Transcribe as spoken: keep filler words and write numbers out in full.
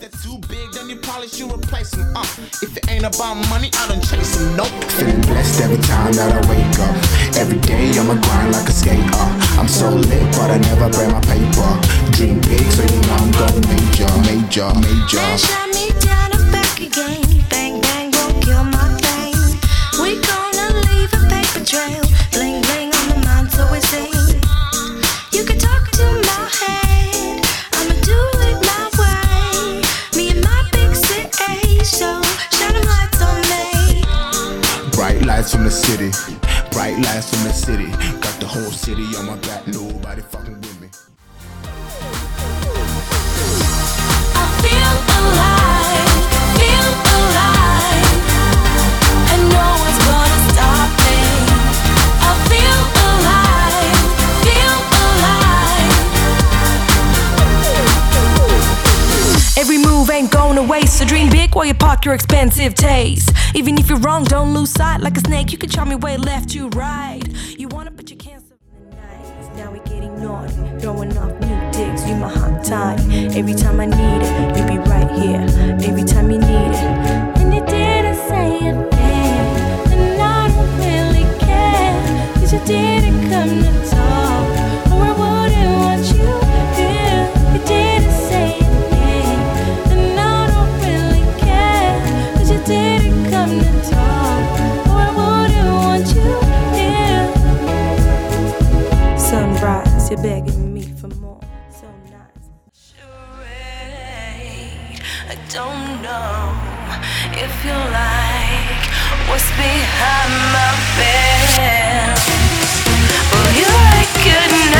they're too big, then you probably should replace them. Uh, if it ain't about money, I don't chase them. Nope. Feeling blessed every time that I wake up. Every day I'm a grind like a skater. I'm so lit, but I never burn my paper. Dream big, so you know I'm going major, major, major. Man, shut me down and back again. Bang, bang, won't kill my thing. We gonna leave a paper trail. Bling, bling on the mind, so we sing. You can talk to my head. I'ma do it my way. Me and my big city, so shine them lights on me. Bright lights from the city, bright lights from the city. Got the whole city on my back, nobody fucking with me. I feel alive, feel alive, and no one's gonna stop me. I feel alive, feel alive. Every move ain't going to waste, so dream big while you park your expensive taste. Even if you're wrong, don't lose sight. Like a snake, you can charm me way left, you right. You want it, but you can't. Now we getting naughty, throwing off new dicks. You my hot time. Every time I need it, you be right here. Every time you need it, and you didn't say a thing, and I don't really care, 'cause you didn't come to talk, or I wouldn't want you here. You didn't say a thing, and I don't really care, 'cause you didn't come to talk, or I wouldn't want you here. Sunrise, you're begging me for more. So nice. I don't know if you like what's behind my veil. Well, you're like good